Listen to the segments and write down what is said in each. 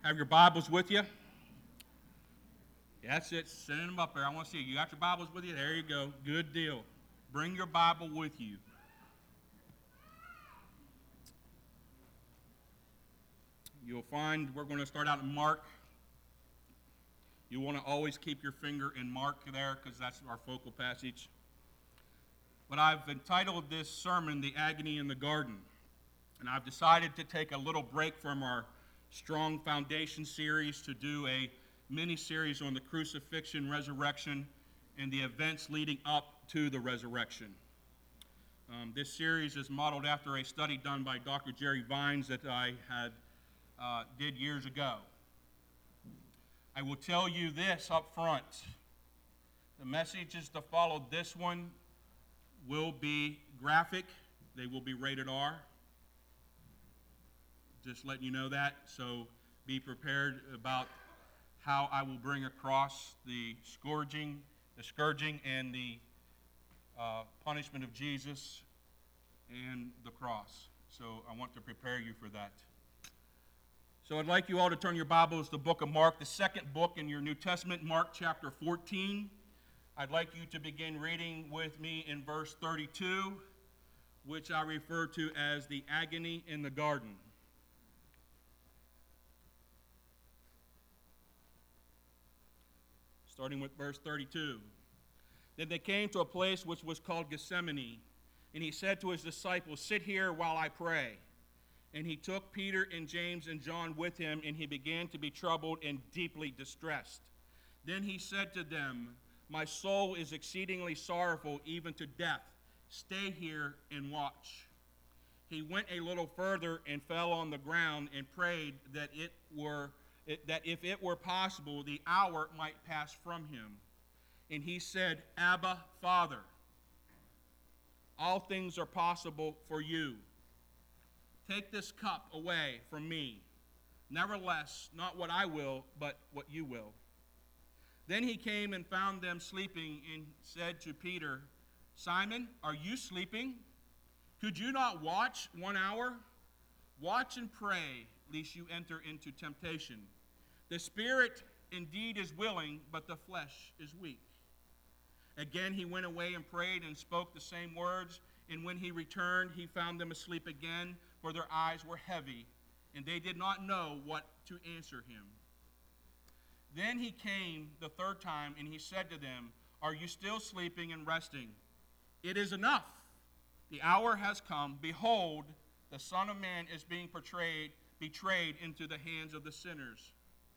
Have your Bibles with you? That's it. Send them up there. I want to see you. You got your Bibles with you? There you go. Good deal. Bring your Bible with you. You'll find we're going to start out in Mark. You want to always keep your finger in Mark there because that's our focal passage. But I've entitled this sermon, The Agony in the Garden. And I've decided to take a little break from our Strong Foundation series to do a mini-series on the crucifixion, resurrection, and the events leading up to the resurrection. This series is modeled after a study done by Dr. Jerry Vines that I did years ago. I will tell you this up front. The messages to follow this one will be graphic. They will be rated R. Just letting you know that. So be prepared about how I will bring across the scourging, and the punishment of Jesus and the cross. So I want to prepare you for that. So I'd like you all to turn your Bibles to the book of Mark, the second book in your New Testament, Mark chapter 14. I'd like you to begin reading with me in verse 32, which I refer to as the agony in the garden. Starting with verse 32. Then they came to a place which was called Gethsemane, and he said to his disciples, "Sit here while I pray." And he took Peter and James and John with him, and he began to be troubled and deeply distressed. Then he said to them, "My soul is exceedingly sorrowful, even to death. Stay here and watch." He went a little further and fell on the ground and prayed that if it were possible, the hour might pass from him. And he said, "Abba, Father, all things are possible for you. Take this cup away from me. Nevertheless, not what I will, but what you will." Then he came and found them sleeping and said to Peter, "Simon, are you sleeping? Could you not watch 1 hour? Watch and pray, lest you enter into temptation. The spirit indeed is willing, but the flesh is weak." Again he went away and prayed and spoke the same words. And when he returned, he found them asleep again, for their eyes were heavy, and they did not know what to answer him. Then he came the third time, and he said to them, "Are you still sleeping and resting? It is enough. The hour has come. Behold, the Son of Man is being betrayed into the hands of the sinners.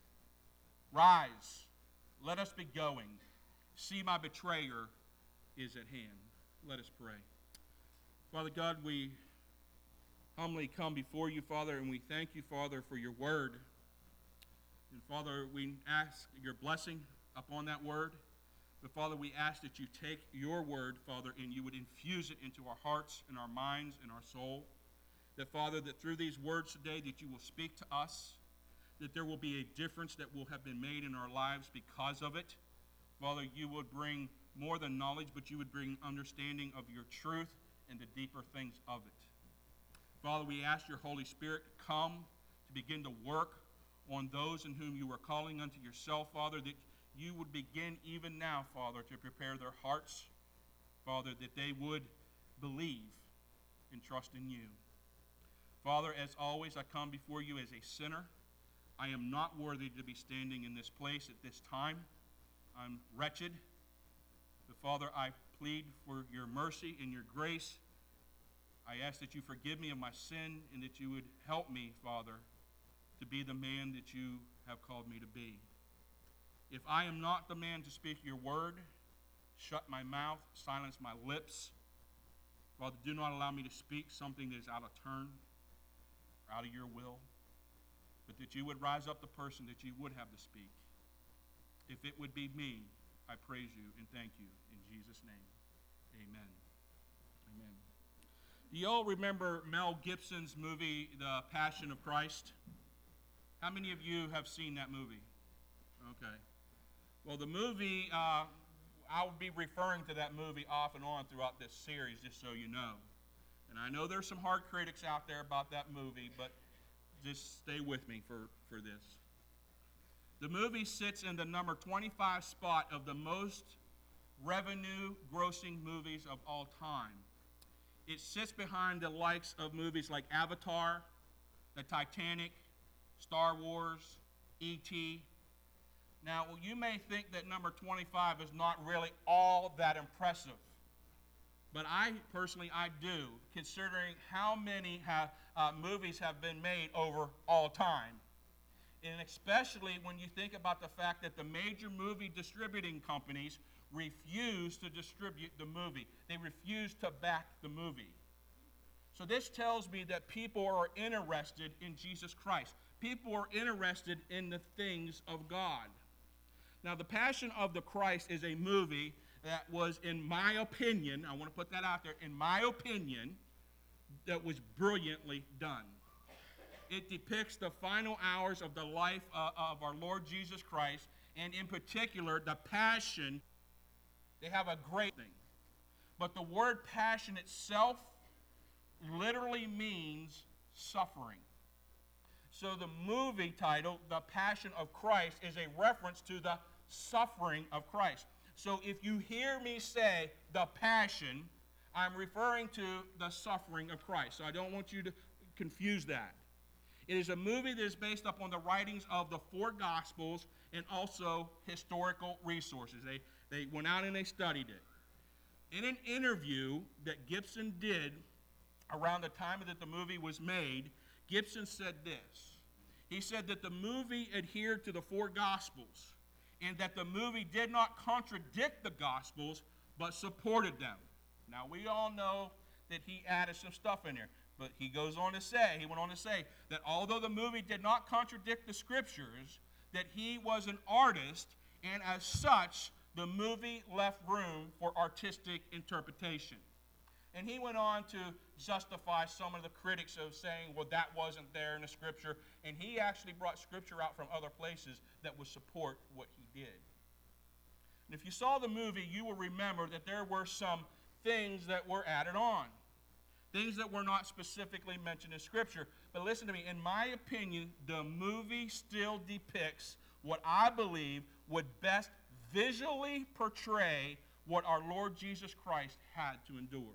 Rise, let us be going. See, my betrayer is at hand." Let us pray. Father God, we humbly come before you, Father, and we thank you, Father, for your word. And Father, we ask your blessing upon that word. But Father, we ask that you take your word, Father, and you would infuse it into our hearts and our minds and our soul. That, Father, that through these words today, that you will speak to us, that there will be a difference that will have been made in our lives because of it. Father, you would bring more than knowledge, but you would bring understanding of your truth and the deeper things of it. Father, we ask your Holy Spirit to come to begin to work on those in whom you are calling unto yourself, Father, that you would begin even now, Father, to prepare their hearts, Father, that they would believe and trust in you. Father, as always, I come before you as a sinner. I am not worthy to be standing in this place at this time. I'm wretched. But Father, I plead for your mercy and your grace. I ask that you forgive me of my sin and that you would help me, Father, to be the man that you have called me to be. If I am not the man to speak your word, shut my mouth, silence my lips. Father, do not allow me to speak something that is out of turn or out of your will, but that you would rise up the person that you would have to speak. If it would be me, I praise you and thank you. In Jesus' name, amen. Amen. Do you all remember Mel Gibson's movie, The Passion of Christ? How many of you have seen that movie? Okay. Well, the movie, I will be referring to that movie off and on throughout this series, just so you know. And I know there's some hard critics out there about that movie, but just stay with me for this. The movie sits in the number 25 spot of the most revenue-grossing movies of all time. It sits behind the likes of movies like Avatar, The Titanic, Star Wars, E.T. Now, you may think that number 25 is not really all that impressive. But I do, considering how many movies have been made over all time. And especially when you think about the fact that the major movie distributing companies refuse to distribute the movie. They refuse to back the movie. So this tells me that people are interested in Jesus Christ. People are interested in the things of God. Now, The Passion of the Christ is a movie that was, in my opinion, I want to put that out there, in my opinion, that was brilliantly done. It depicts the final hours of the life of our Lord Jesus Christ, and in particular, the passion. They have a great thing. But the word passion itself literally means suffering. So the movie title, The Passion of Christ, is a reference to the suffering of Christ. So if you hear me say the passion, I'm referring to the suffering of Christ. So I don't want you to confuse that. It is a movie that is based upon the writings of the four Gospels and also historical resources. They went out and they studied it. In an interview that Gibson did around the time that the movie was made, Gibson said this. He said that the movie adhered to the four Gospels and that the movie did not contradict the Gospels but supported them. Now, we all know that he added some stuff in there. But he went on to say that although the movie did not contradict the Scriptures, that he was an artist, and as such, the movie left room for artistic interpretation. And he went on to justify some of the critics of saying, well, that wasn't there in the Scripture, and he actually brought Scripture out from other places that would support what he did. And if you saw the movie, you will remember that there were some things that were added on. Things that were not specifically mentioned in Scripture. But listen to me, in my opinion, the movie still depicts what I believe would best visually portray what our Lord Jesus Christ had to endure.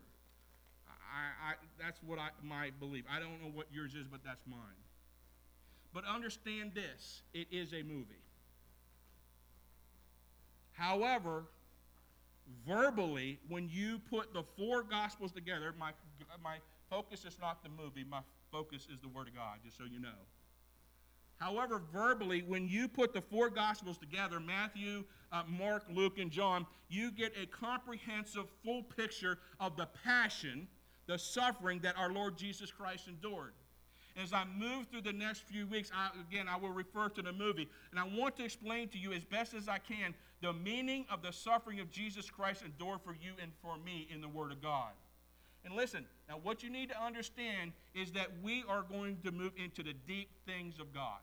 That's what my belief. I don't know what yours is, but that's mine. But understand this, it is a movie. However, verbally, when you put the four Gospels together, my focus is not the movie, my focus is the Word of God, just so you know. However, verbally, when you put the four Gospels together, Matthew, Mark, Luke, and John, you get a comprehensive, full picture of the passion, the suffering that our Lord Jesus Christ endured. As I move through the next few weeks, I will refer to the movie, and I want to explain to you as best as I can the meaning of the suffering of Jesus Christ endured for you and for me in the Word of God. And listen, now what you need to understand is that we are going to move into the deep things of God.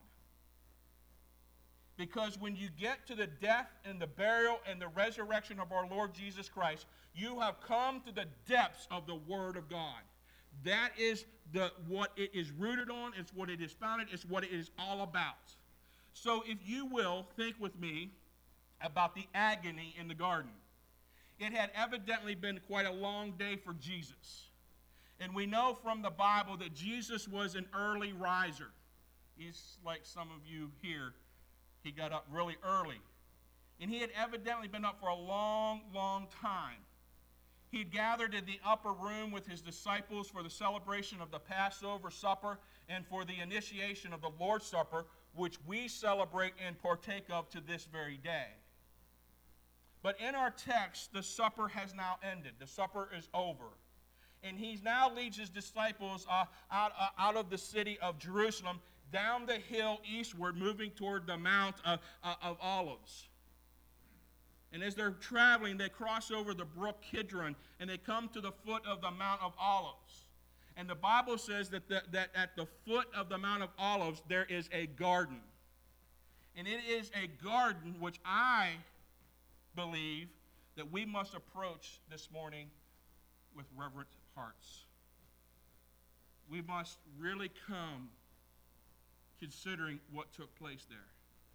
Because when you get to the death and the burial and the resurrection of our Lord Jesus Christ, you have come to the depths of the Word of God. That is what it is rooted on. It's what it is founded. It's what it is all about. So if you will, think with me about the agony in the garden. It had evidently been quite a long day for Jesus. And we know from the Bible that Jesus was an early riser. He's like some of you here. He got up really early. And he had evidently been up for a long, long time. He gathered in the upper room with his disciples for the celebration of the Passover supper and for the initiation of the Lord's Supper, which we celebrate and partake of to this very day. But in our text, the supper has now ended. The supper is over. And he now leads his disciples out of the city of Jerusalem, down the hill eastward, moving toward the Mount of Olives. And as they're traveling, they cross over the brook Kidron, and they come to the foot of the Mount of Olives. And the Bible says that at the foot of the Mount of Olives, there is a garden. And it is a garden which I believe that we must approach this morning with reverent hearts. We must really come considering what took place there.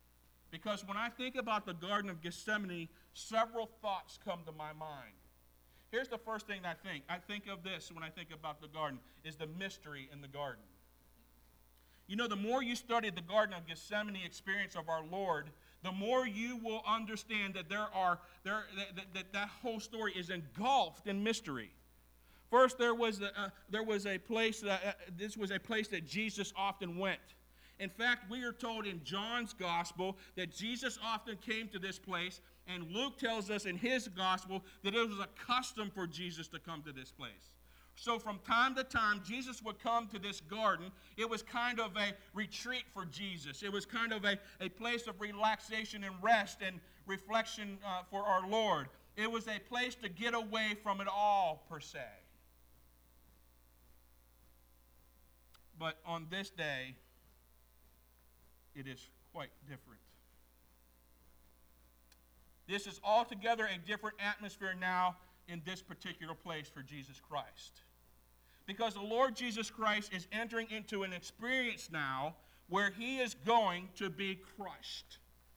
Because when I think about the Garden of Gethsemane, several thoughts come to my mind. Here's the first thing I think. I think of this when I think about the garden, is the mystery in the garden. You know, the more you study the Garden of Gethsemane experience of our Lord, the more you will understand that that whole story is engulfed in mystery. First, there was a place this was a place that Jesus often went. In fact, we are told in John's gospel that Jesus often came to this place, and Luke tells us in his gospel that it was a custom for Jesus to come to this place. So from time to time, Jesus would come to this garden. It was kind of a retreat for Jesus. It was kind of a place of relaxation and rest and reflection for our Lord. It was a place to get away from it all, per se. But on this day, it is quite different. This is altogether a different atmosphere now in this particular place for Jesus Christ. Because the Lord Jesus Christ is entering into an experience now where he is going to be crushed.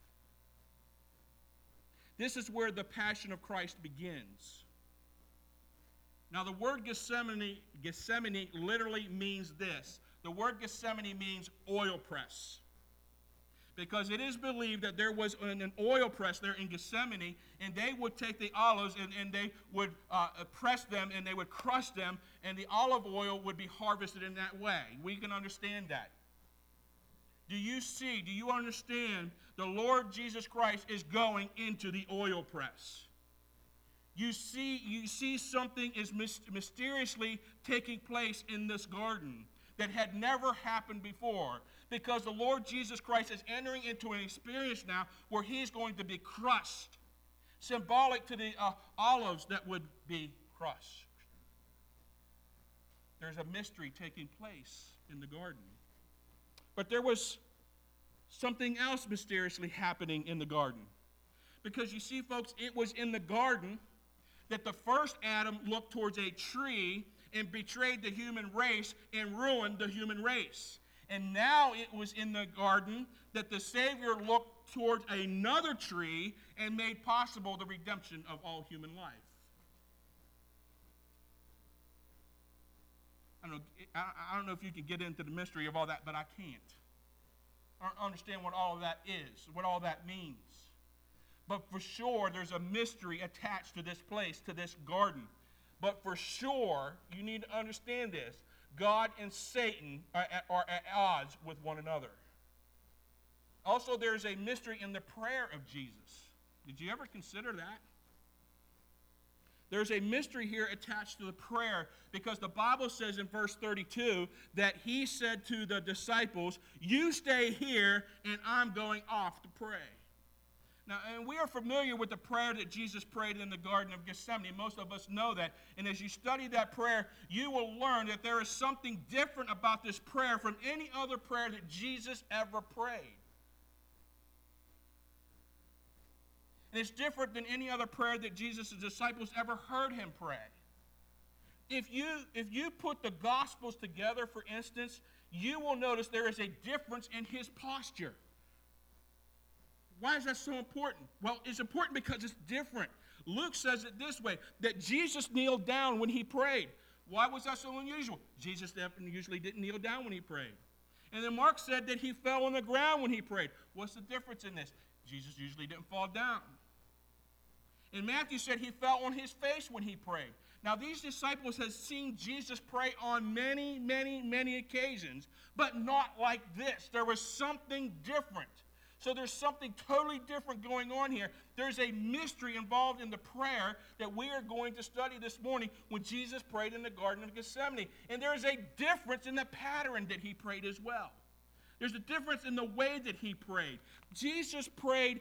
This is where the passion of Christ begins. Now the word Gethsemane literally means this. The word Gethsemane means oil press. Because it is believed that there was an oil press there in Gethsemane, and they would take the olives and they would press them and they would crush them, and the olive oil would be harvested in that way. We can understand that. Do you understand the Lord Jesus Christ is going into the oil press? You see something is mysteriously taking place in this garden that had never happened before, because the Lord Jesus Christ is entering into an experience now where he's going to be crushed, symbolic to the olives that would be crushed. There's a mystery taking place in the garden. But there was something else mysteriously happening in the garden. Because you see, folks, it was in the garden that the first Adam looked towards a tree and betrayed the human race and ruined the human race. And now it was in the garden that the Savior looked towards another tree and made possible the redemption of all human life. I don't know if you can get into the mystery of all that, but I can't. I don't understand what all of that is, what all that means. But for sure, there's a mystery attached to this place, to this garden. But for sure, you need to understand this. God and Satan are at odds with one another. Also, there's a mystery in the prayer of Jesus. Did you ever consider that? There's a mystery here attached to the prayer, because the Bible says in verse 32 that he said to the disciples, "You stay here and I'm going off to pray." Now, and we are familiar with the prayer that Jesus prayed in the Garden of Gethsemane. Most of us know that. And as you study that prayer, you will learn that there is something different about this prayer from any other prayer that Jesus ever prayed. And it's different than any other prayer that Jesus' disciples ever heard him pray. If you put the Gospels together, for instance, you will notice there is a difference in his posture. Why is that so important? Well, it's important because it's different. Luke says it this way, that Jesus kneeled down when he prayed. Why was that so unusual? Jesus usually didn't kneel down when he prayed. And then Mark said that he fell on the ground when he prayed. What's the difference in this? Jesus usually didn't fall down. And Matthew said he fell on his face when he prayed. Now, these disciples had seen Jesus pray on many, many, many occasions, but not like this. There was something different. So there's something totally different going on here. There's a mystery involved in the prayer that we are going to study this morning when Jesus prayed in the Garden of Gethsemane. And there is a difference in the pattern that he prayed as well. There's a difference in the way that he prayed. Jesus prayed,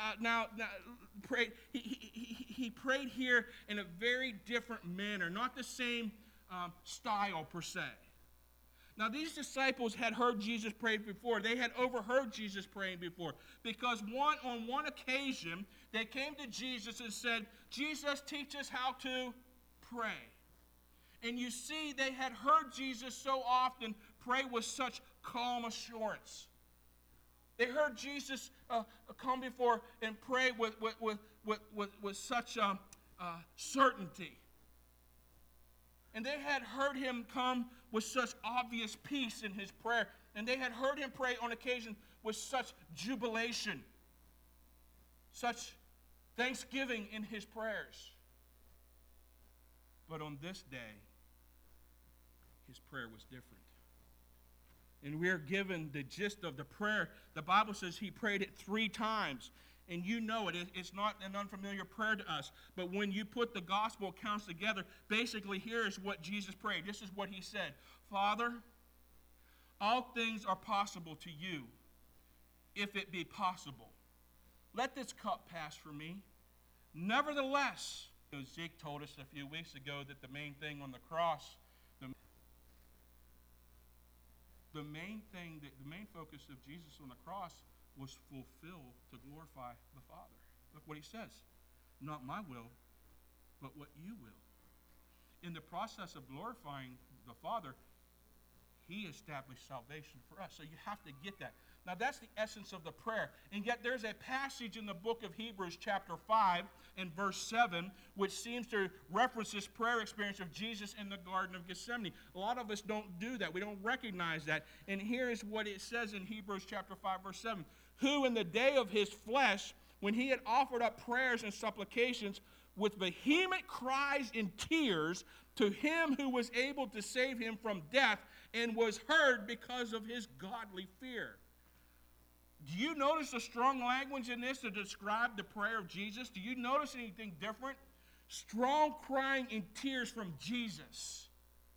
he prayed here in a very different manner, not the same style per se. Now, these disciples had heard Jesus pray before. They had overheard Jesus praying before, because on one occasion, they came to Jesus and said, "Jesus, teach us how to pray." And you see, they had heard Jesus so often pray with such calm assurance. They heard Jesus come before and pray with such certainty. And they had heard him come with such obvious peace in his prayer. And they had heard him pray on occasion with such jubilation, such thanksgiving in his prayers. But on this day, his prayer was different. And we're given the gist of the prayer. The Bible says he prayed it 3 times. And you know it. It's not an unfamiliar prayer to us. But when you put the gospel accounts together, basically here is what Jesus prayed. This is what he said. Father, all things are possible to you, if it be possible. Let this cup pass from me. Nevertheless, Zeke told us a few weeks ago that the main thing on the cross, the main focus of Jesus on the cross was fulfilled to glorify the Father. Look what he says. Not my will, but what you will. In the process of glorifying the Father, he established salvation for us. So you have to get that. Now that's the essence of the prayer. And yet there's a passage in the book of Hebrews chapter 5 and verse 7 which seems to reference this prayer experience of Jesus in the Garden of Gethsemane. A lot of us don't do that. We don't recognize that. And here is what it says in Hebrews chapter 5 verse 7. Who in the day of his flesh, when he had offered up prayers and supplications with vehement cries and tears to him who was able to save him from death, and was heard because of his godly fear. Do you notice the strong language in this to describe the prayer of Jesus? Do you notice anything different? Strong crying and tears from Jesus.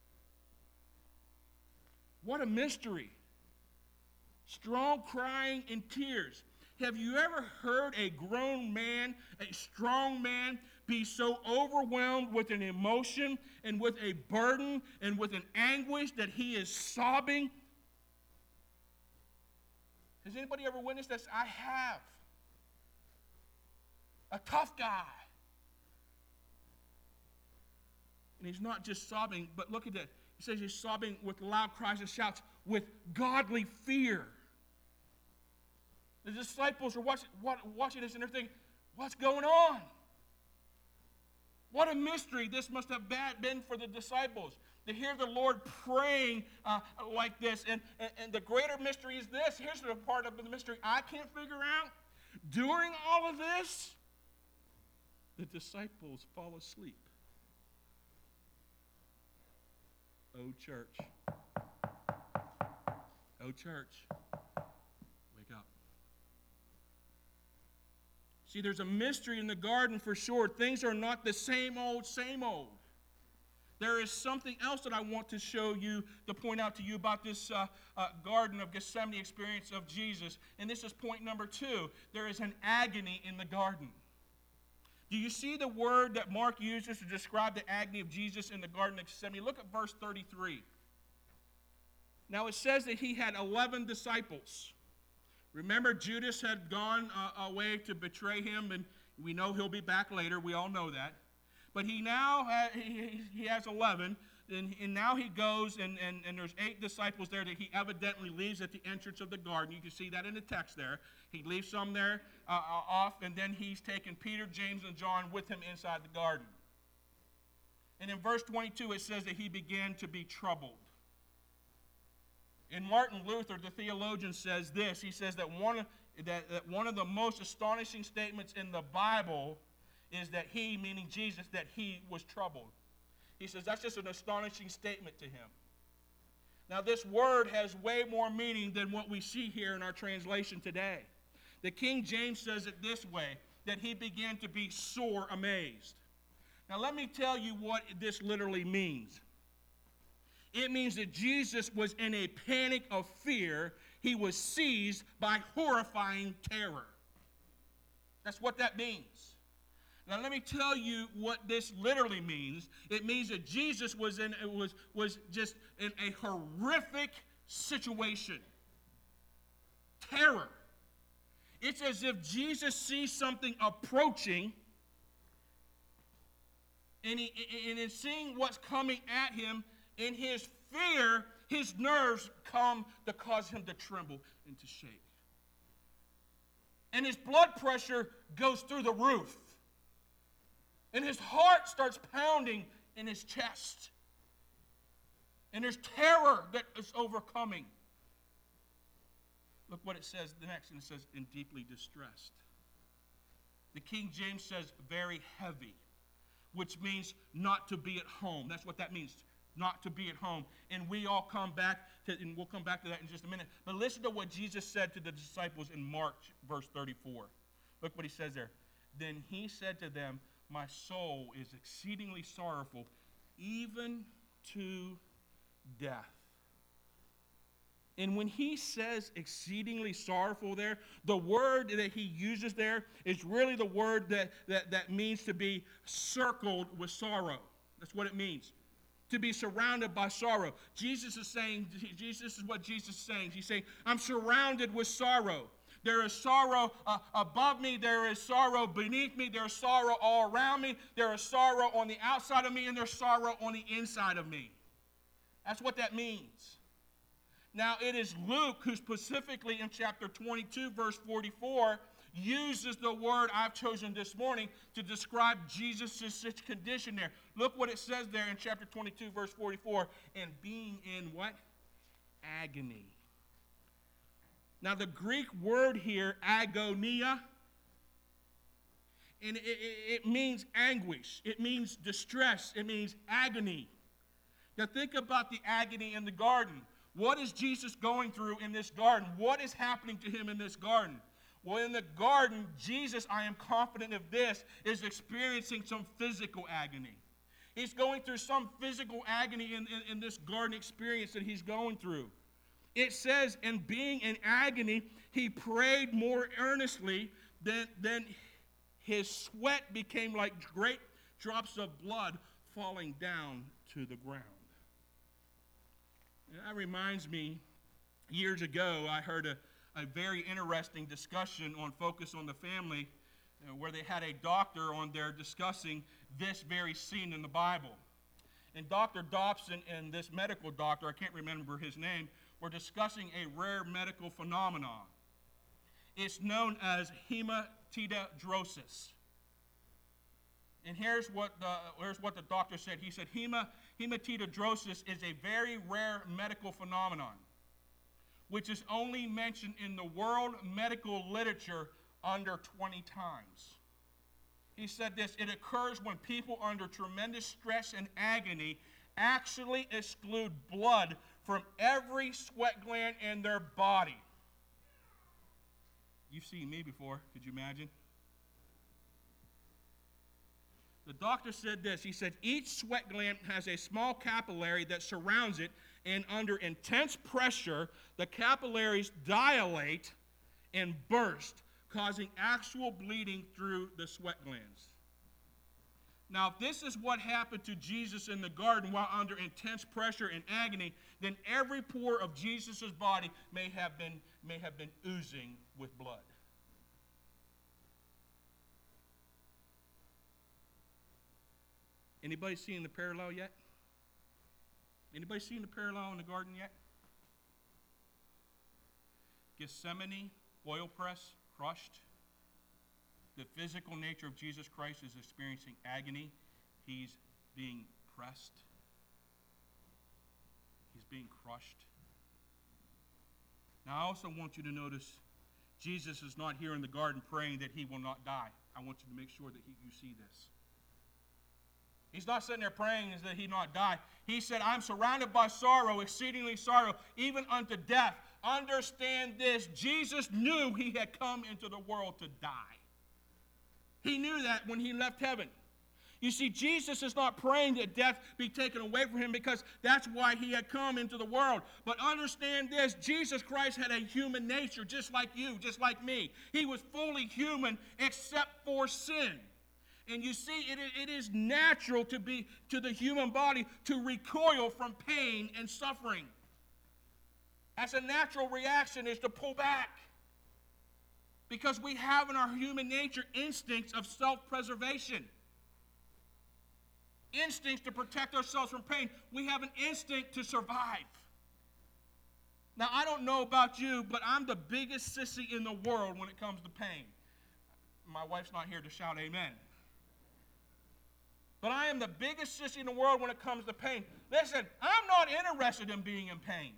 What a mystery. Strong crying and tears. Have you ever heard a grown man, a strong man, be so overwhelmed with an emotion and with a burden and with an anguish that he is sobbing? Has anybody ever witnessed this? I have. A tough guy. And he's not just sobbing, but look at that. He says he's sobbing with loud cries and shouts, with godly fear. The disciples are watching this and they're thinking, what's going on? What a mystery this must have been for the disciples, to hear the Lord praying like this. And the greater mystery is this. Here's the part of the mystery I can't figure out. During all of this, the disciples fall asleep. Oh, church. Oh, church. Wake up. See, there's a mystery in the garden for sure. Things are not the same old, same old. There is something else that I want to show you, to point out to you about this Garden of Gethsemane experience of Jesus. And this is point number 2. There is an agony in the garden. Do you see the word that Mark uses to describe the agony of Jesus in the Garden of Gethsemane? Look at verse 33. Now it says that he had 11 disciples. Remember, Judas had gone away to betray him, and we know he'll be back later. We all know that. But he now he has 11, and now he goes, and there's 8 disciples there that he evidently leaves at the entrance of the garden. You can see that in the text there. He leaves some there off, and then he's taken Peter, James, and John with him inside the garden. And in verse 22, it says that he began to be troubled. And Martin Luther, the theologian, says this. He says that one of the most astonishing statements in the Bible is that he, meaning Jesus, that he was troubled. He says that's just an astonishing statement to him. Now, this word has way more meaning than what we see here in our translation today. The King James says it this way, that he began to be sore amazed. Now, let me tell you what this literally means. It means that Jesus was in a panic of fear. He was seized by horrifying terror. That's what that means. Now let me tell you what this literally means. It means that Jesus was just in a horrific situation. Terror. It's as if Jesus sees something approaching, and in seeing what's coming at him, in his fear, his nerves come to cause him to tremble and to shake. And his blood pressure goes through the roof. And his heart starts pounding in his chest. And there's terror that is overcoming. Look what it says the next, and it says, "and deeply distressed." The King James says, "very heavy," which means not to be at home. That's what that means, not to be at home. And we all come back to, and we'll come back to that in just a minute. But listen to what Jesus said to the disciples in Mark, verse 34. Look what he says there. "Then he said to them, my soul is exceedingly sorrowful, even to death." And when he says exceedingly sorrowful there, the word that he uses there is really the word that means to be circled with sorrow. That's what it means. To be surrounded by sorrow. Jesus is what Jesus is saying. He's saying, I'm surrounded with sorrow. There is sorrow above me. There is sorrow beneath me. There is sorrow all around me. There is sorrow on the outside of me, and there's sorrow on the inside of me. That's what that means. Now, it is Luke who specifically in chapter 22, verse 44, uses the word I've chosen this morning to describe Jesus' condition there. Look what it says there in chapter 22, verse 44, "and being in" what? Agony. Now, the Greek word here, agonia, and it means anguish. It means distress. It means agony. Now, think about the agony in the garden. What is Jesus going through in this garden? What is happening to him in this garden? Well, in the garden, Jesus, I am confident of this, is experiencing some physical agony. He's going through some physical agony in this garden experience that he's going through. It says, "and being in agony, he prayed more earnestly than his sweat became like great drops of blood falling down to the ground." And that reminds me, years ago, I heard a very interesting discussion on Focus on the Family where they had a doctor on there discussing this very scene in the Bible. And Dr. Dobson and this medical doctor, I can't remember his name, were discussing a rare medical phenomenon. It's known as hematidrosis. And here's what the doctor said. He said, hematidrosis is a very rare medical phenomenon, which is only mentioned in the world medical literature under 20 times. He said this: "It occurs when people under tremendous stress and agony actually exclude blood from every sweat gland in their body." You've seen me before. Could you imagine? The doctor said this. He said, "Each sweat gland has a small capillary that surrounds it, and under intense pressure, the capillaries dilate and burst, causing actual bleeding through the sweat glands." Now, if this is what happened to Jesus in the garden while under intense pressure and agony, then every pore of Jesus' body may have been oozing with blood. Anybody seeing the parallel yet? Anybody seeing the parallel in the garden yet? Gethsemane, oil press, crushed. The physical nature of Jesus Christ is experiencing agony. He's being pressed. He's being crushed. Now, I also want you to notice Jesus is not here in the garden praying that he will not die. I want you to make sure that you see this. He's not sitting there praying that he not die. He said, "I'm surrounded by sorrow, exceedingly sorrow, even unto death." Understand this. Jesus knew he had come into the world to die. He knew that when he left heaven. You see, Jesus is not praying that death be taken away from him because that's why he had come into the world. But understand this. Jesus Christ had a human nature just like you, just like me. He was fully human except for sin. And you see, it is natural to the human body to recoil from pain and suffering. That's a natural reaction, is to pull back. Because we have in our human nature instincts of self-preservation. Instincts to protect ourselves from pain. We have an instinct to survive. Now, I don't know about you, but I'm the biggest sissy in the world when it comes to pain. My wife's not here to shout amen. But I am the biggest sissy in the world when it comes to pain. Listen, I'm not interested in being in pain.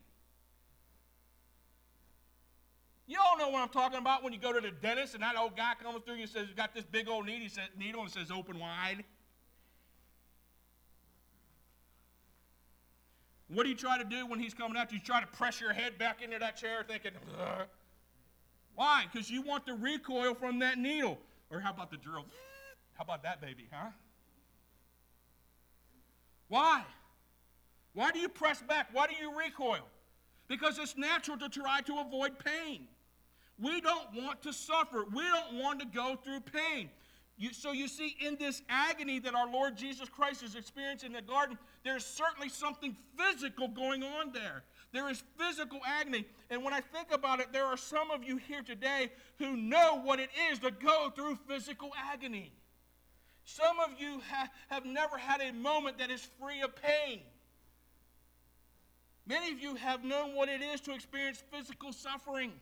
You all know what I'm talking about when you go to the dentist and that old guy comes through and says, he's got this big old needle and it says open wide. What do you try to do when he's coming at you? You try to press your head back into that chair thinking, ugh. Why? Because you want the recoil from that needle. Or how about the drill? How about that, baby, huh? Why? Why do you press back? Why do you recoil? Because it's natural to try to avoid pain. We don't want to suffer. We don't want to go through pain. So you see, in this agony that our Lord Jesus Christ is experiencing in the garden, there's certainly something physical going on there. There is physical agony. And when I think about it, there are some of you here today who know what it is to go through physical agony. Some of you have never had a moment that is free of pain. Many of you have known what it is to experience physical suffering.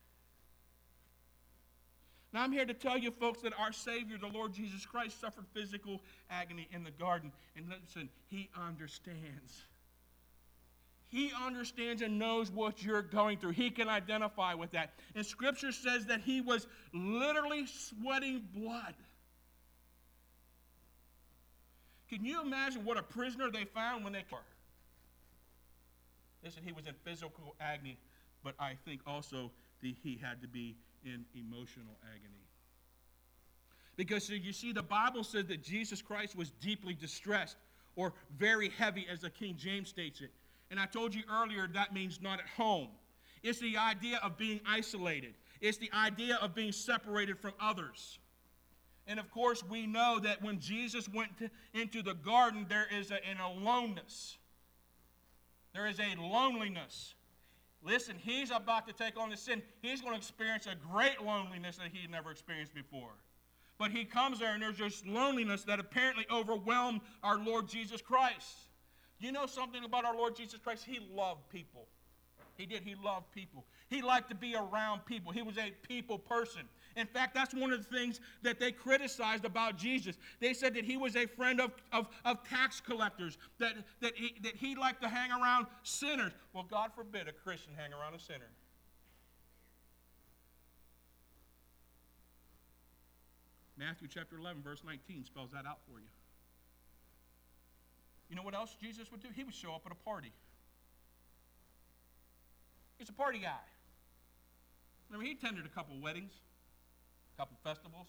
Now, I'm here to tell you, folks, that our Savior, the Lord Jesus Christ, suffered physical agony in the garden. And listen, He understands. He understands and knows what you're going through. He can identify with that. And Scripture says that He was literally sweating blood. Can you imagine what a prisoner they found when they came? Listen, he was in physical agony, but I think also that he had to be in emotional agony. Because you see, the Bible says that Jesus Christ was deeply distressed, or very heavy, as the King James states it. And I told you earlier that means not at home. It's the idea of being isolated. It's the idea of being separated from others. And of course, we know that when Jesus went into the garden, there is an aloneness. There is a loneliness. Listen, He's about to take on the sin. He's going to experience a great loneliness that He never experienced before. But He comes there and there's this loneliness that apparently overwhelmed our Lord Jesus Christ. You know something about our Lord Jesus Christ? He loved people. He did. He loved people. He liked to be around people. He was a people person. In fact, that's one of the things that they criticized about Jesus. They said that He was a friend of tax collectors, that he liked to hang around sinners. Well, God forbid a Christian hang around a sinner. Matthew chapter 11, verse 19 spells that out for you. You know what else Jesus would do? He would show up at a party. He's a party guy. Remember, he attended a couple weddings, a couple festivals.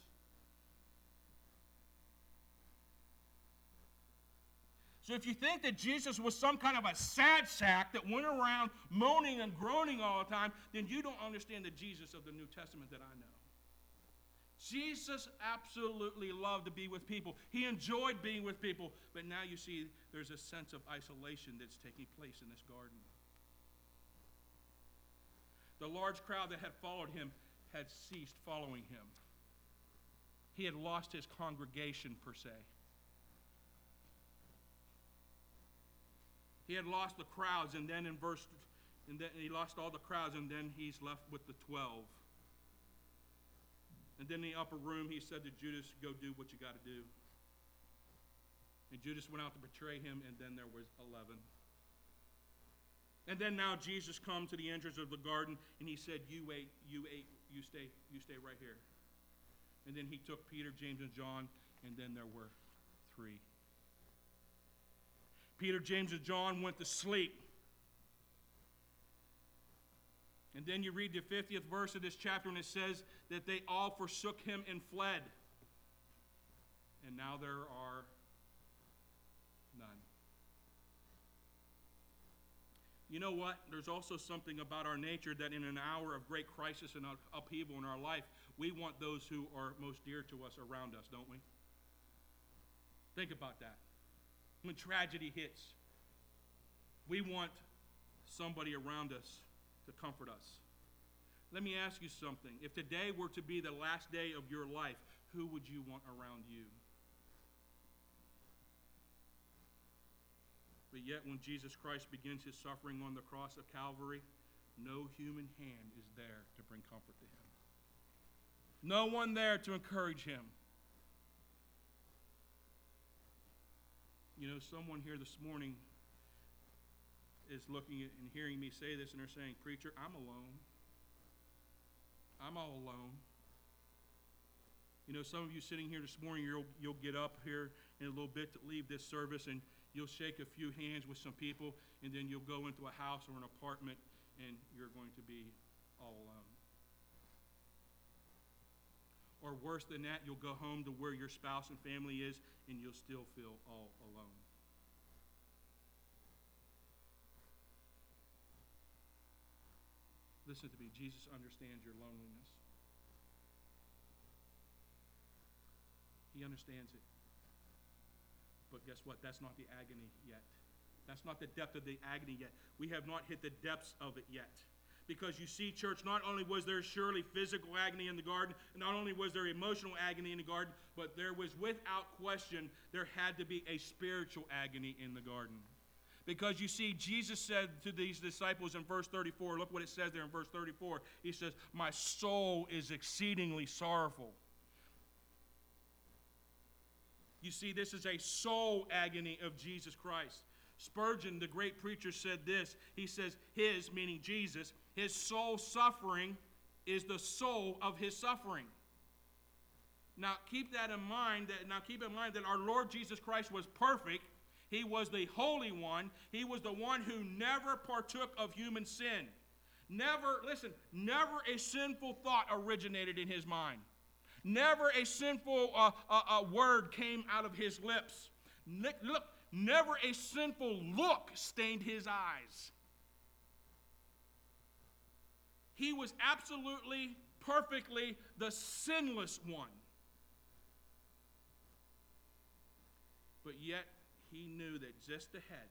So if you think that Jesus was some kind of a sad sack that went around moaning and groaning all the time, then you don't understand the Jesus of the New Testament that I know. Jesus absolutely loved to be with people. He enjoyed being with people. But now you see there's a sense of isolation that's taking place in this garden. The large crowd that had followed Him had ceased following Him. He had lost his congregation, per se. He had lost the crowds, and then he lost all the crowds, and then he's left with the 12. And then in the upper room, he said to Judas, go do what you got to do. And Judas went out to betray Him, and then there was 11. And then now Jesus comes to the entrance of the garden, and He said, you stay right here. And then He took Peter, James, and John, and then there were 3. Peter, James, and John went to sleep. And then you read the 50th verse of this chapter, and it says that they all forsook Him and fled. And now there are none. You know what? There's also something about our nature that in an hour of great crisis and upheaval in our life, we want those who are most dear to us around us, don't we? Think about that. When tragedy hits, we want somebody around us to comfort us. Let me ask you something. If today were to be the last day of your life, who would you want around you? But yet when Jesus Christ begins His suffering on the cross of Calvary, no human hand is there to bring comfort to him. No one there to encourage him. You know, someone here this morning is looking at and hearing me say this, and they're saying, "Preacher, I'm alone. I'm all alone." You know, some of you sitting here this morning, you'll get up here in a little bit to leave this service, and you'll shake a few hands with some people, and then you'll go into a house or an apartment, and you're going to be all alone. Or worse than that, you'll go home to where your spouse and family is, and you'll still feel all alone. Listen to me. Jesus understands your loneliness. He understands it. But guess what? That's not the agony yet. That's not the depth of the agony yet. We have not hit the depths of it yet. Because you see, church, not only was there surely physical agony in the garden, and not only was there emotional agony in the garden, but there was, without question, there had to be a spiritual agony in the garden. Because you see, Jesus said to these disciples in verse 34, look what it says there in verse 34. He says, "My soul is exceedingly sorrowful." You see, this is a soul agony of Jesus Christ. Spurgeon, the great preacher, said this. He says, his, meaning Jesus, his soul suffering is the soul of his suffering. Now keep that in mind. Keep in mind that our Lord Jesus Christ was perfect. He was the Holy One. He was the one who never partook of human sin. Never a sinful thought originated in his mind. Never a sinful word came out of his lips. Look, never a sinful look stained his eyes. He was absolutely, perfectly the sinless one. But yet, he knew that just ahead,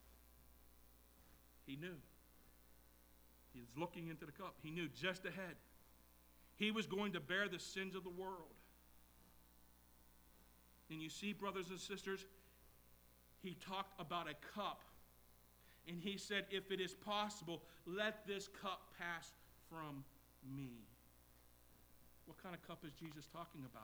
he knew. He was looking into the cup. He knew just ahead. He was going to bear the sins of the world. And you see, brothers and sisters, he talked about a cup. And he said, if it is possible, let this cup pass from me. What kind of cup is Jesus talking about?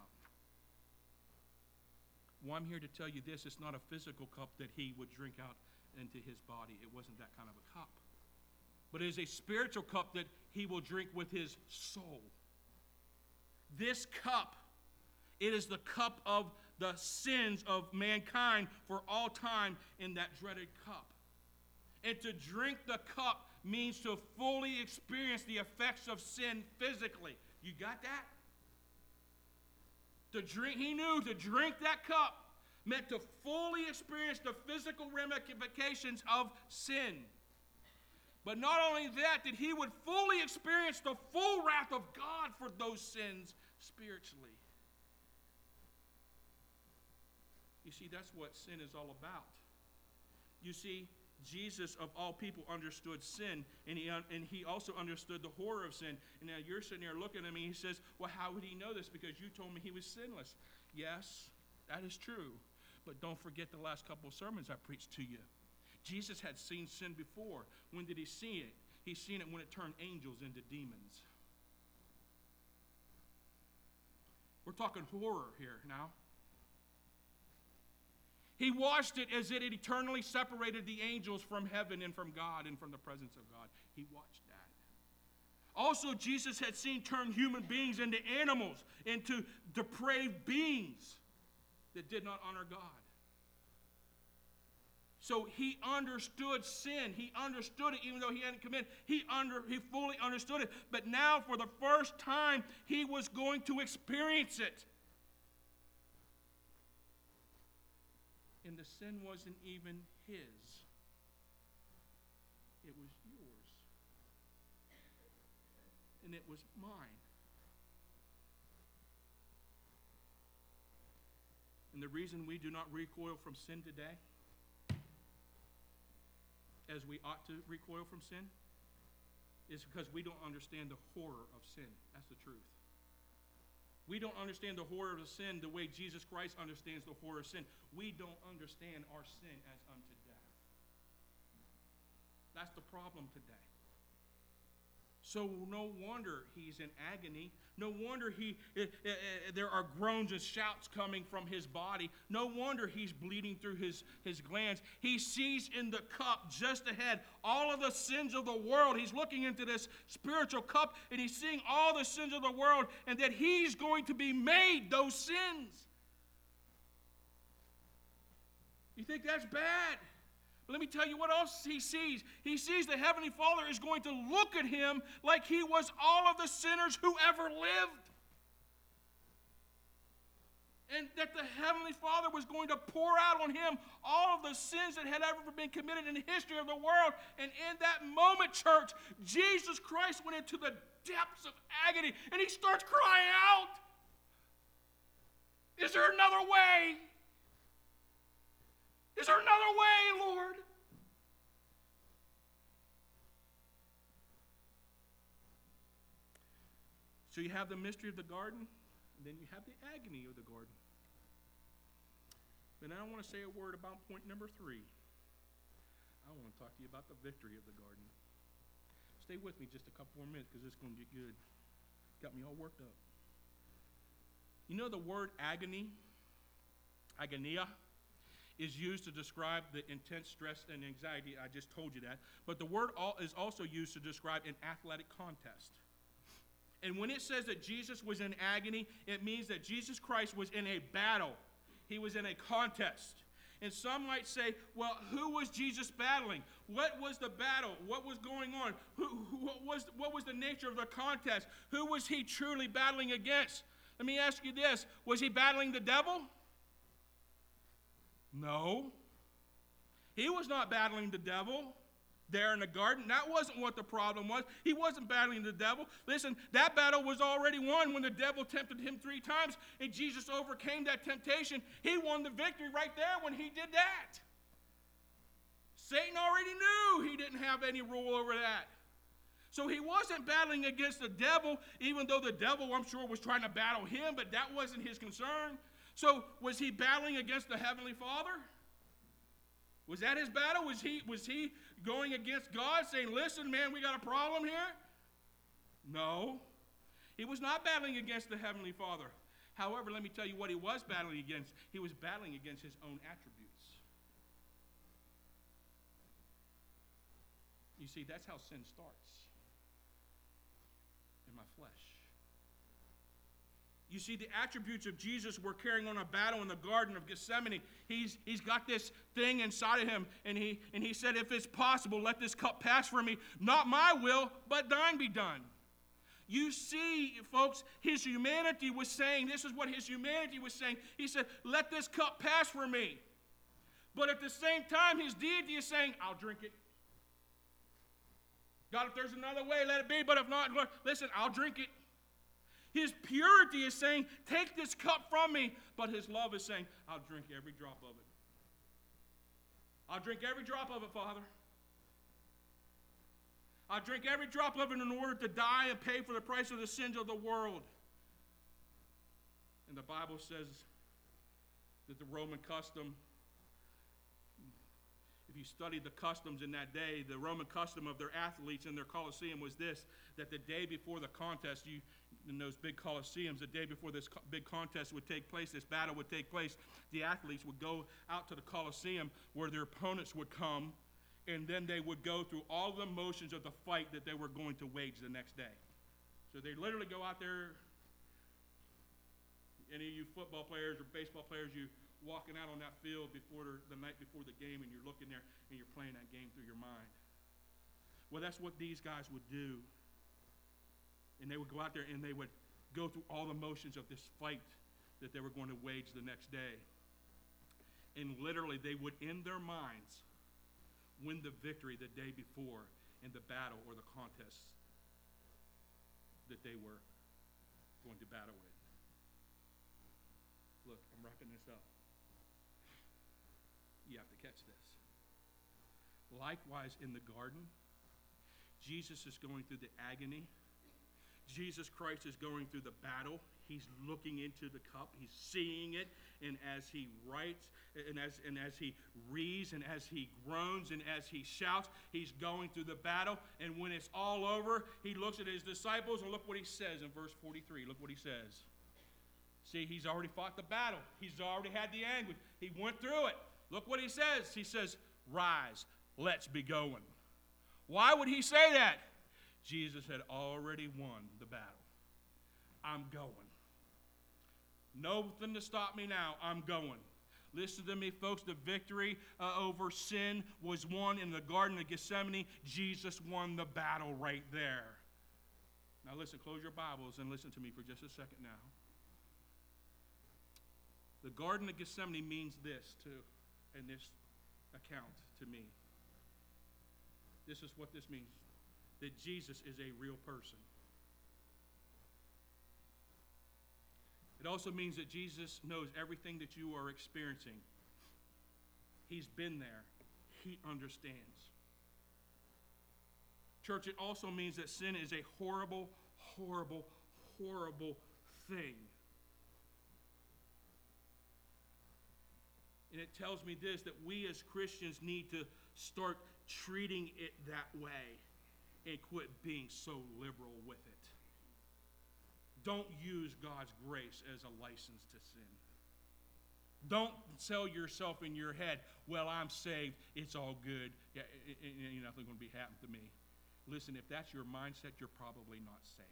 Well, I'm here to tell you this. It's not a physical cup that he would drink out into his body. It wasn't that kind of a cup. But it is a spiritual cup that he will drink with his soul. This cup, it is the cup of the sins of mankind for all time in that dreaded cup. And to drink the cup means to fully experience the effects of sin physically. You got that? He knew to drink that cup meant to fully experience the physical ramifications of sin. But not only that, that he would fully experience the full wrath of God for those sins spiritually. You see, that's what sin is all about. You see, Jesus, of all people, understood sin, and he also understood the horror of sin. And now you're sitting there looking at me, and he says, well, how would he know this? Because you told me he was sinless. Yes, that is true. But don't forget the last couple of sermons I preached to you. Jesus had seen sin before. When did he see it? He seen it when it turned angels into demons. We're talking horror here now. He watched it as it had eternally separated the angels from heaven and from God and from the presence of God. He watched that. Also, Jesus had seen turn human beings into animals, into depraved beings that did not honor God. So he understood sin. He understood it even though he hadn't committed. He fully understood it. But now, for the first time, he was going to experience it. And the sin wasn't even his. It was yours. And it was mine. And the reason we do not recoil from sin today, as we ought to recoil from sin, is because we don't understand the horror of sin. That's the truth. We don't understand the horror of sin the way Jesus Christ understands the horror of sin. We don't understand our sin as unto death. That's the problem today. So no wonder he's in agony. No wonder there are groans and shouts coming from his body. No wonder he's bleeding through his glands. He sees in the cup just ahead all of the sins of the world. He's looking into this spiritual cup, and he's seeing all the sins of the world, and that he's going to be made those sins. You think that's bad? But let me tell you what else he sees. He sees the Heavenly Father is going to look at him like he was all of the sinners who ever lived. And that the Heavenly Father was going to pour out on him all of the sins that had ever been committed in the history of the world. And in that moment, church, Jesus Christ went into the depths of agony, and he starts crying out, "Is there another way? Is there another way, Lord?" So you have the mystery of the garden, and then you have the agony of the garden. But now I want to say a word about point number 3. I want to talk to you about the victory of the garden. Stay with me just a couple more minutes, because it's going to get good. Got me all worked up. You know the word agony, agonia, is used to describe the intense stress and anxiety. I just told you that. But the word is also used to describe an athletic contest. And when it says that Jesus was in agony, it means that Jesus Christ was in a battle. He was in a contest. And some might say, well, who was Jesus battling? What was the battle? What was going on? What was the nature of the contest? Who was he truly battling against? Let me ask you this. Was he battling the devil? No. He was not battling the devil there in the garden. That wasn't what the problem was. He wasn't battling the devil. Listen, that battle was already won when the devil tempted him 3 times, and Jesus overcame that temptation. He won the victory right there when he did that. Satan already knew he didn't have any rule over that. So he wasn't battling against the devil, even though the devil, I'm sure, was trying to battle him, but that wasn't his concern. So was he battling against the Heavenly Father? Was that his battle? Was he going against God, saying, listen, man, we got a problem here? No. He was not battling against the Heavenly Father. However, let me tell you what he was battling against. He was battling against his own attributes. You see, that's how sin starts. In my flesh. You see, the attributes of Jesus were carrying on a battle in the Garden of Gethsemane. He's got this thing inside of him, and he said, if it's possible, let this cup pass from me. Not my will, but thine be done. You see, folks, his humanity was saying, this is what his humanity was saying. He said, let this cup pass from me. But at the same time, his deity is saying, I'll drink it. God, if there's another way, let it be. But if not, Lord, listen, I'll drink it. His purity is saying, take this cup from me. But his love is saying, I'll drink every drop of it. I'll drink every drop of it, Father. I'll drink every drop of it in order to die and pay for the price of the sins of the world. And the Bible says that the Roman custom, if you study the customs in that day, the Roman custom of their athletes in their Colosseum was this, that the day before the contest, in those big Colosseums, the day before this big contest would take place, this battle would take place, the athletes would go out to the Colosseum where their opponents would come, and then they would go through all the motions of the fight that they were going to wage the next day. So they literally go out there, any of you football players or baseball players, you walking out on that field before the night before the game, and you're looking there and you're playing that game through your mind. Well, that's what these guys would do. And they would go out there and they would go through all the motions of this fight that they were going to wage the next day. And literally they would, in their minds, win the victory the day before in the battle or the contest that they were going to battle with. Look, I'm wrapping this up. You have to catch this. Likewise, in the garden, Jesus is going through the agony. Jesus Christ is going through the battle. He's looking into the cup. He's seeing it. And as he writes, and as he reads, and as he groans, and as he shouts, he's going through the battle. And when it's all over, he looks at his disciples, and look what he says in verse 43. Look what he says. See, he's already fought the battle. He's already had the anguish. He went through it. Look what he says. He says, rise, let's be going. Why would he say that? Jesus had already won the battle. I'm going. Nothing to stop me now. I'm going. Listen to me, folks. The victory over sin was won in the Garden of Gethsemane. Jesus won the battle right there. Now listen, close your Bibles and listen to me for just a second now. The Garden of Gethsemane means this too, in this account to me. This is what this means. That Jesus is a real person. It also means that Jesus knows everything that you are experiencing. He's been there. He understands. Church, it also means that sin is a horrible, horrible, horrible thing. And it tells me this, that we as Christians need to start treating it that way and quit being so liberal with it. Don't use God's grace as a license to sin. Don't tell yourself in your head, well, I'm saved, it's all good, yeah, nothing's going to be happening to me. Listen, if that's your mindset, you're probably not saved.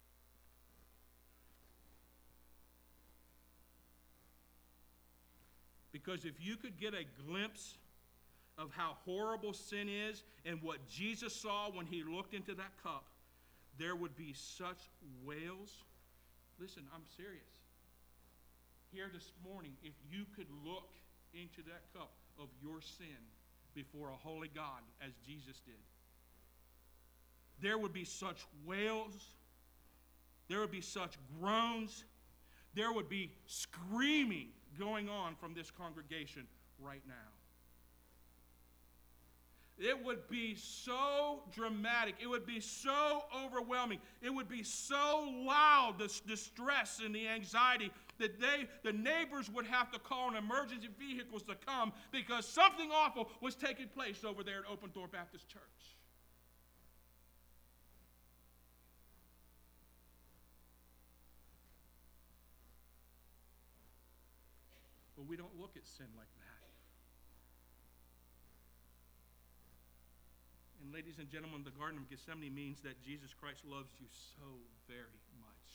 Because if you could get a glimpse of how horrible sin is and what Jesus saw when he looked into that cup, there would be such wails. Listen, I'm serious. Here this morning, if you could look into that cup of your sin before a holy God as Jesus did, there would be such wails, there would be such groans, there would be screaming going on from this congregation right now. It would be so dramatic. It would be so overwhelming. It would be so loud, the distress and the anxiety, that the neighbors would have to call on emergency vehicles to come because something awful was taking place over there at Open Door Baptist Church. But we don't look at sin like that. And ladies and gentlemen, the Garden of Gethsemane means that Jesus Christ loves you so very much.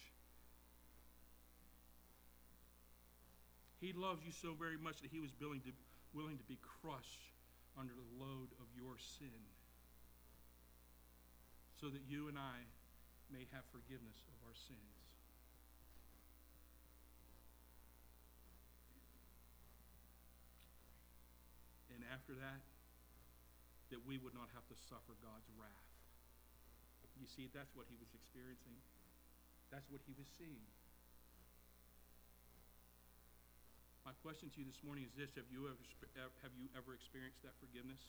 He loves you so very much that he was willing to be crushed under the load of your sin so that you and I may have forgiveness of our sins. And after that we would not have to suffer God's wrath. You see, that's what he was experiencing. That's what he was seeing. My question to you this morning is this: have you ever experienced that forgiveness?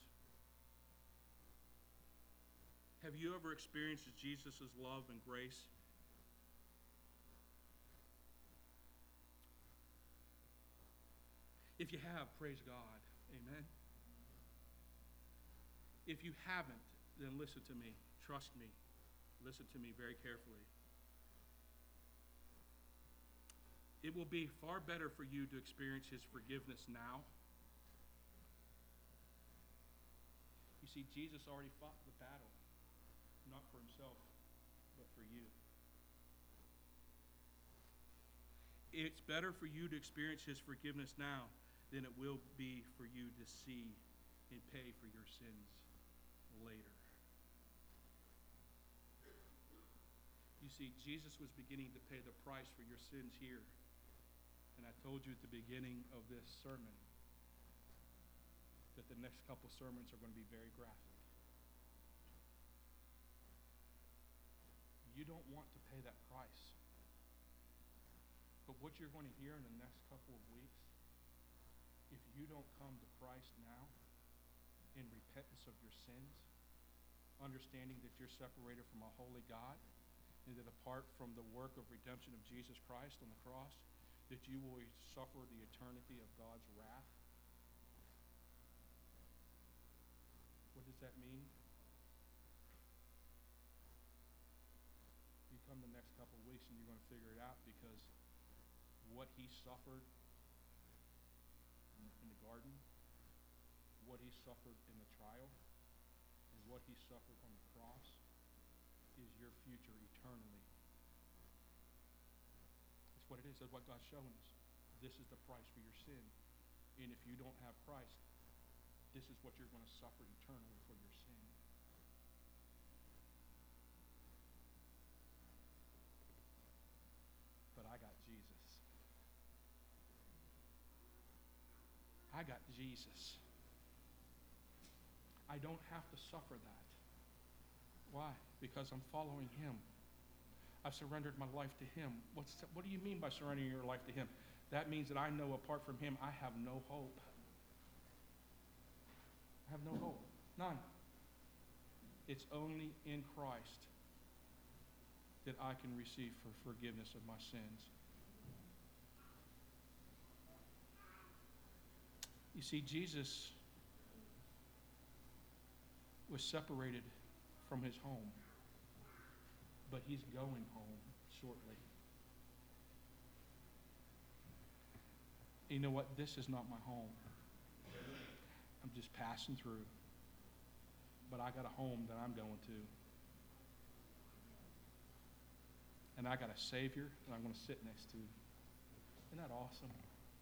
Have you ever experienced Jesus' love and grace? If you have, praise God. Amen. If you haven't, then listen to me. Trust me. Listen to me very carefully. It will be far better for you to experience his forgiveness now. You see, Jesus already fought the battle, not for himself, but for you. It's better for you to experience his forgiveness now than it will be for you to see and pay for your sins later. You see, Jesus was beginning to pay the price for your sins here. And I told you at the beginning of this sermon that the next couple sermons are going to be very graphic. You don't want to pay that price. But what you're going to hear in the next couple of weeks, if you don't come to Christ now in repentance of your sins, understanding that you're separated from a holy God, and that apart from the work of redemption of Jesus Christ on the cross, that you will suffer the eternity of God's wrath. What does that mean? You come the next couple of weeks and you're going to figure it out, because what he suffered in the garden, what he suffered in the trial, and what he suffered on the cross is your future eternally. That's what it is. That's what God's showing us. This is the price for your sin. And if you don't have Christ, this is what you're going to suffer eternally for your sin. But I got Jesus. I got Jesus. I don't have to suffer that. Why? Because I'm following him. I've surrendered my life to him. What do you mean by surrendering your life to him? That means that I know apart from him, I have no hope. I have no hope. None. It's only in Christ that I can receive for forgiveness of my sins. You see, Jesus was separated from his home, but he's going home shortly. You know what? This is not my home. I'm just passing through. But I got a home that I'm going to. And I got a Savior that I'm going to sit next to. Isn't that awesome?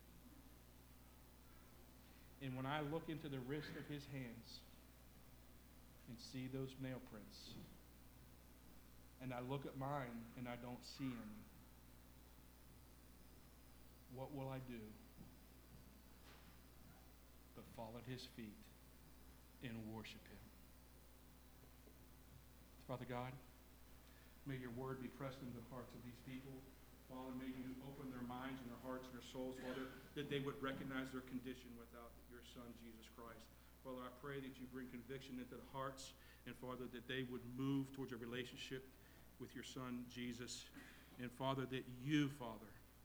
And when I look into the wrist of his hands and see those nail prints, and I look at mine and I don't see any, what will I do but fall at his feet and worship him? Father God, may your word be pressed into the hearts of these people. Father, may you open their minds and their hearts and their souls, Father, that they would recognize their condition without your Son, Jesus Christ. Father, I pray that you bring conviction into the hearts, and Father, that they would move towards a relationship with your Son, Jesus. And Father, that you, Father,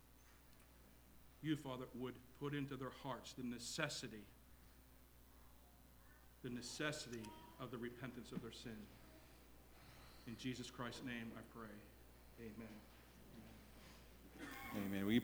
would put into their hearts the necessity of the repentance of their sin. In Jesus Christ's name I pray. Amen. Amen.